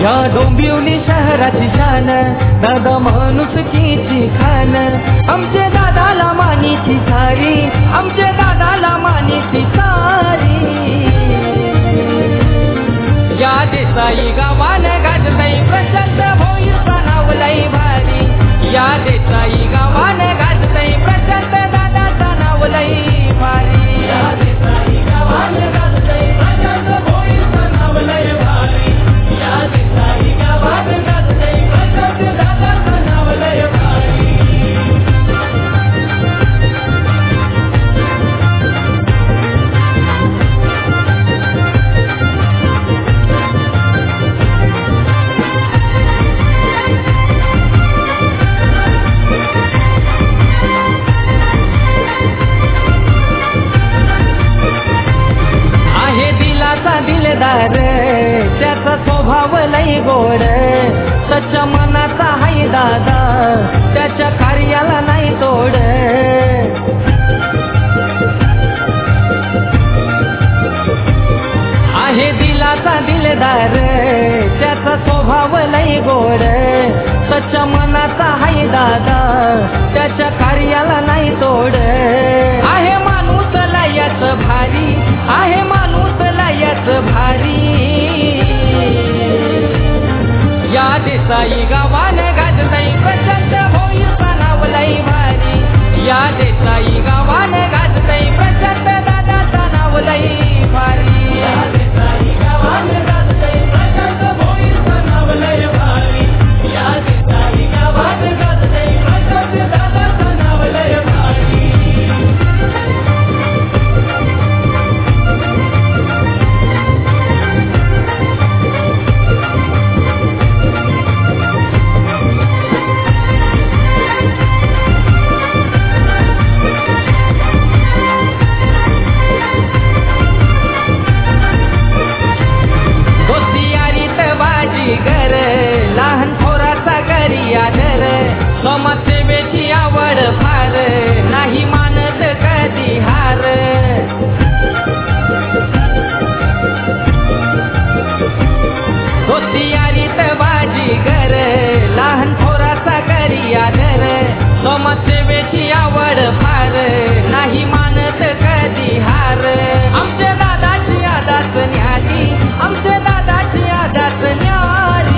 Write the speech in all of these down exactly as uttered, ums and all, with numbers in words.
या डोंबिवली शहराची शान, दादा माणुसकीची खान. आमचे दादाला मानीची सारी, आमचे दादाला मानीची सारी. या देसाई गावाने गाजतय प्रचंड भोईचा नाव लई भारी. या देसाई गावाने गाजतय प्रचंड दादाचा नाव लई भारी. या देसाई गावाने गाजतय प्रचंड भोईचा नाव लई भारी. या देसाई गावाने गाजतय प्रचंड दादाचा नाव लई भारी. दिलदार त्याचा स्वभाव लई गोड, सच्चा मनाचा हाय दादा, त्याच्या कार्याला नाही तोड. आहे दिलाचा दिलदार त्याचा स्वभाव लई गोड, सच्चा मनाचा हाय दादा, त्याच्या कार्याला नाही तोड. आहे माणूस लयच भारी, आहे माणूस लयच भारी. या देसाई गावाने गाजतय प्रचंड भोईचा नाव लई भारी. या देसाई गावाने गाजतय प्रचंड दादाचा नाव लई भारी. या देसाई गावाने गाजतय प्रचंड भोईचा नाव लई भारी. या देसाई गावाने गाजतय प्रचंड दादाचा नाव लई भारी. घर लहान थोराचा घरी आदर, समाजसेवेची आवड फार, नाही मानत कधी हार. दोस्तीयारीत बाजी घर लहान थोराचा घरी आदर, समाजसेवेची आवड फार, नाही मानत कधी हार. आमच्या दादाची आदाच न्यारी, आमच्या दादाची आदाच न्यारी.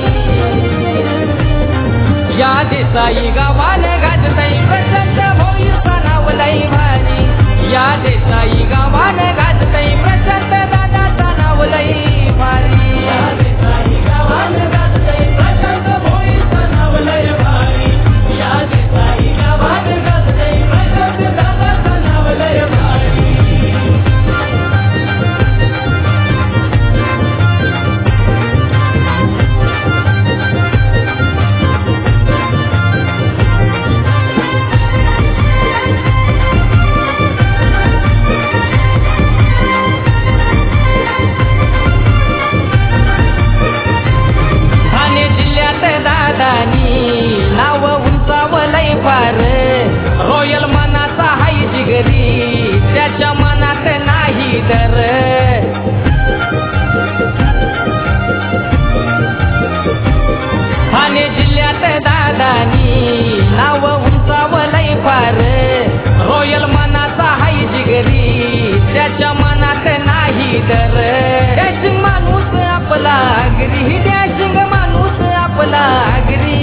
या देसाई गावाने गाजतय प्रचंड भोईचा नाव लई भारी. या देसाई गावाने गाजतय प्रचंड दादाचा नाव लई भारी. या देसाई गावाने गाजतय प्रचंड भोईचा नाव लई भारी. या देसाई गावाने गाजतय प्रचंड दादाचा नाव लई भारी. नाव उंचावलंय फार, रॉयल मनाचा हाय जिगरी, त्याच्या मनात नाही डर. ठाणे जिल्ह्यात दादानी नाव उंचावलंय फार, रॉयल मनाचा हाय जिगरी, त्याच्या मनात नाही डर. डॅशिंग माणूस आपला आगरी, डॅशिंग माणूस आपला आगरी.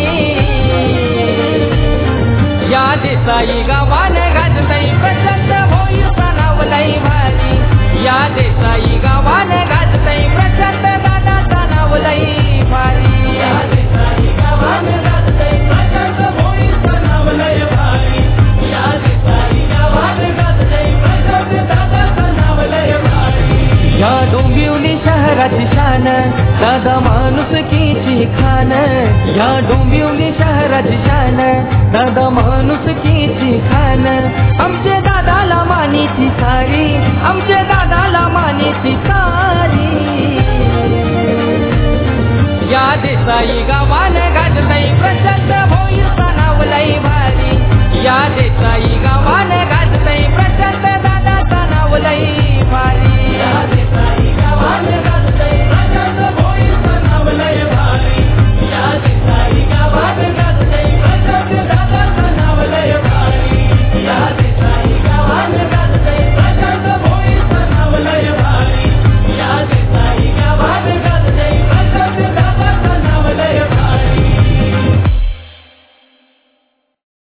या देसाई गावाने गाजतय प्रचंड भोईचा नाव लई भारी. या देसाई गावाने गाजतय प्रचंड दादाचा नाव लई भारी. या देसाई गावाने गाजतय प्रचंड भोईचा नाव लई भारी. या देसाई गावाने गाजतय प्रचंड दादाचा नाव लई भारी. या डोंबिवली शहराची शान, दादा माणुसकीची खान. या डोंबिवली शहराची शान, दादा माणुसकीची खान. आमचे दादाला मानीची सारी, आमचे दादाला मानीची सारी. या देसाई गावाने गाजतय प्रचंड भोईचा नाव लई भारी. या